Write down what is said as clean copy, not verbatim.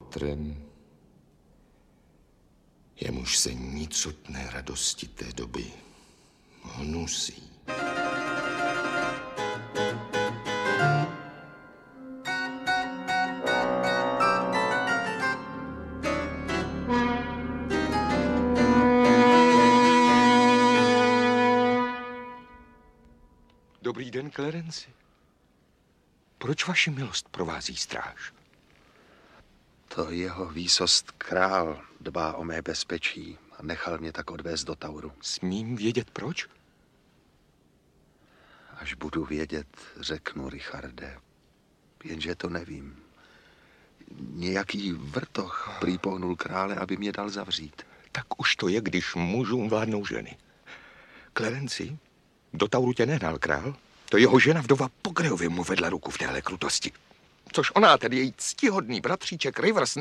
patrem, jemuž se nicotné radosti té doby hnusí. Dobrý den, Clarenci. Proč vaši milost provází stráž? To jeho výsost král dbá o mé bezpečí a nechal mě tak odvést do Tauru. Smím vědět proč? Až budu vědět, řeknu, Richarde. Jenže to nevím. Nějaký vrtoch prý pohnul krále, aby mě dal zavřít. Tak už to je, když mužům vládnou ženy. Clarenci, do Tauru tě nehnal král? To jeho žena vdova Pogreovi mu vedla ruku v téhle krutosti. Což ona, tedy její ctihodný bratříček Rivers,